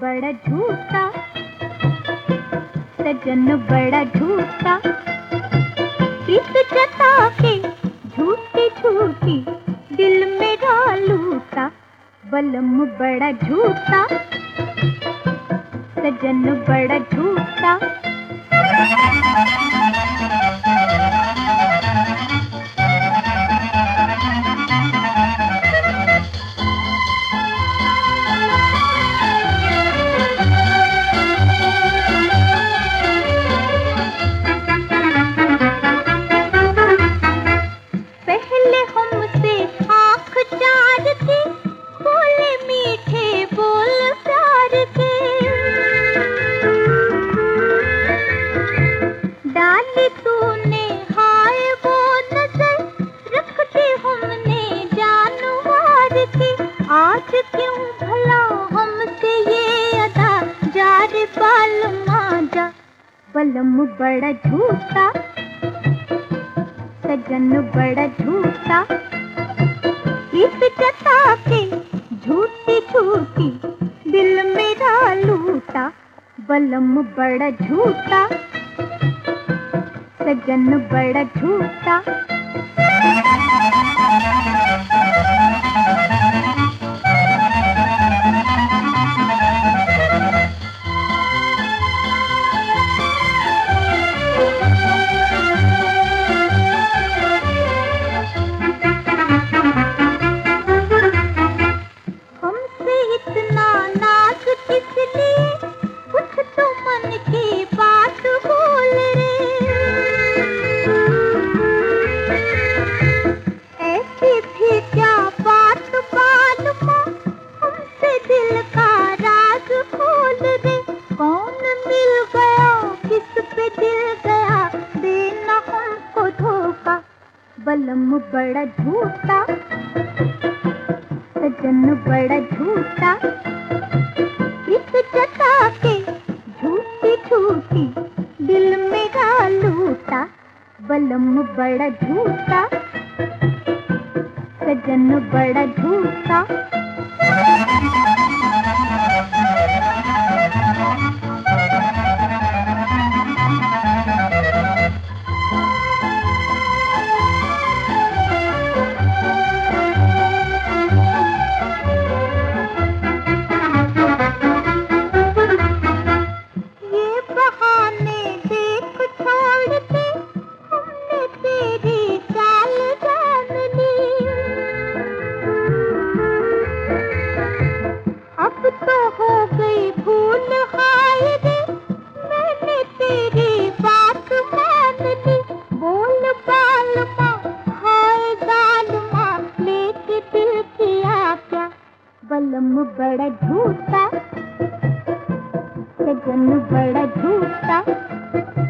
बड़ा झूठा, सजन बड़ा झूठा, प्रीत जता के झूठी झूठी दिल मेरा लूटा। बलम बड़ा झूठा, सजन बड़ा झूठा। पहले हमसे आँख चार के बोले मीठे बोल प्यार के, डाली तूने हाय वो नजर रखते हमने जान मार के। आज क्यों भला हमसे ये अदा, जा रे बालमा जा। बलम बड़ा झूठा, सजन बड़ा झूठा, प्रीत जता के झूठी झूठी दिल मेरा लूटा। बलम बड़ा झूठा, सजन बड़ा झूठा। हमसे इतना नाज किस लिए, कुछ तो मन की बात बोल रे। ऐसी भी क्या बात मालूम, हमसे दिल का राज खोल रे। कौन मिल गया किस पे दिल गया, देना हमको धोखा। बलम बड़ा झूठा, सजन बड़ा झूठा, प्रीत जता के झूठी झूठी दिल मेरा लूटा। बलम बड़ा झूठा, सजन बड़ा झूठा। ये बहाने देख छोड़ के हमने तेरी चाल जान ली। अब तो हो गई भूल हाय रे, मैंने तेरी बात मान ली। बोल बालमा हाय जालमा, लेके दिल किया क्या। बलम बड़ा झूठा, सजन बड़ा झूठा।